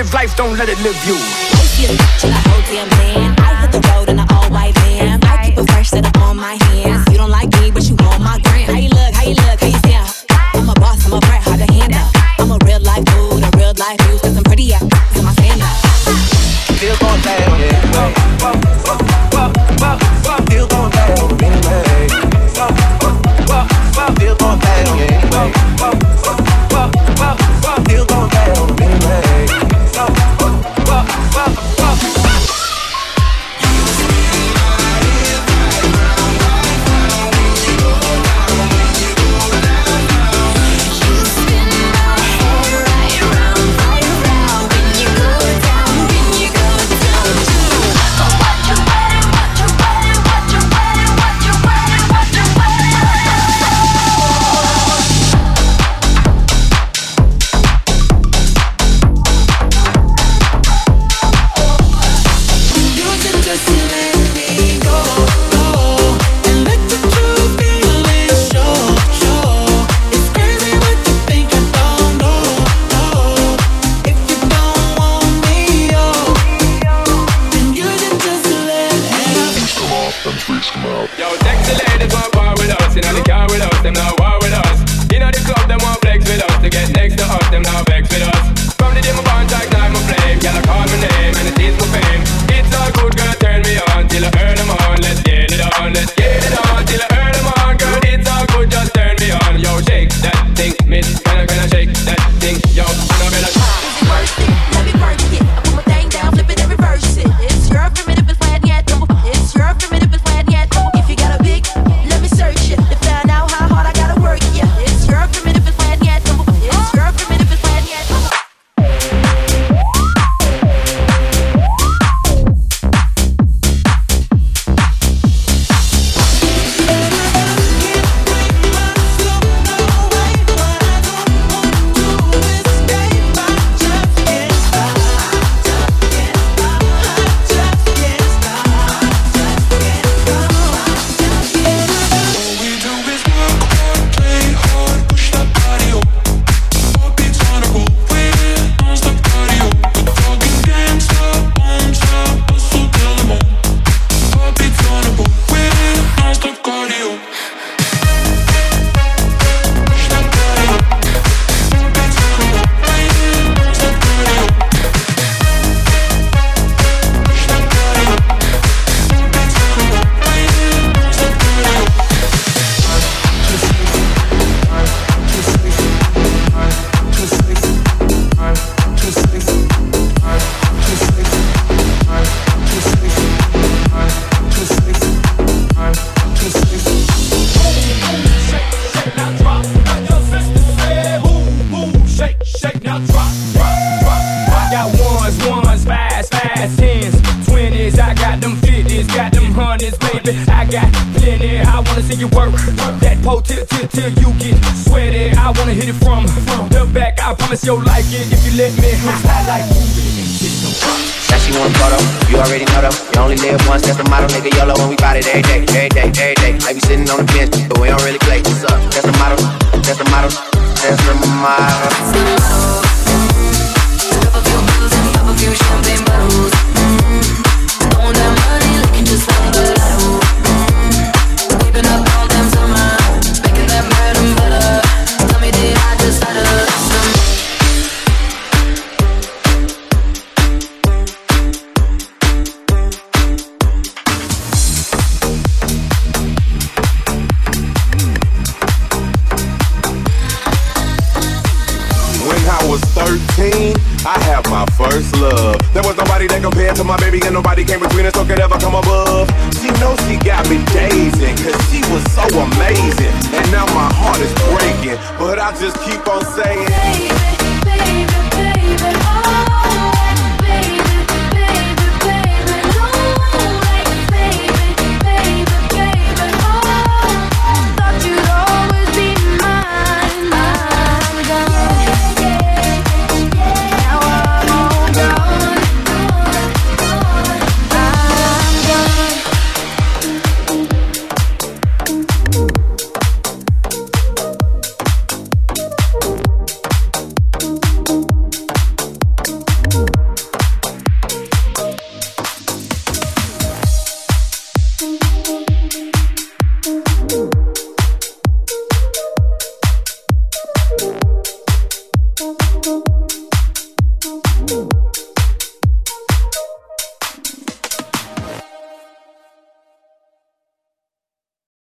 live life, don't let it live you. To the whole damn land. I hit the road in an all-white van. I keep it fresh, set up on my hands. You don't like me, but you want my grand. How you look, how you look, how you sound? I'm a boss, I'm a brat, hard to handle. I'm a real life dude, a real life news, cause I'm pretty out, cause my stand up. Still gon' down, yeah. Still gon' down, anyway. Still gon' down, yeah. Still gon' down, anyway. Till you get sweaty, I wanna hit it from the back. I promise you'll like it if you let me. I like Now she want a photo, you already know though. You only live once, that's the motto, nigga. YOLO, and we bout it every day, every day, every day. Like we sitting on the bench, but we don't really play. What's up? That's the motto, that's the motto, that's the motto. Pop a few bottles and pop a few champagne bottles. Throwing that money like you just won the lotto. Sweeping up all them summer, making that bread and butter. Tell me did I just start a I have my first love. There was nobody that compared to my baby, and nobody came between us or could ever come above. She knows she got me dazing, cause she was so amazing. And now my heart is breaking, but I just keep on saying,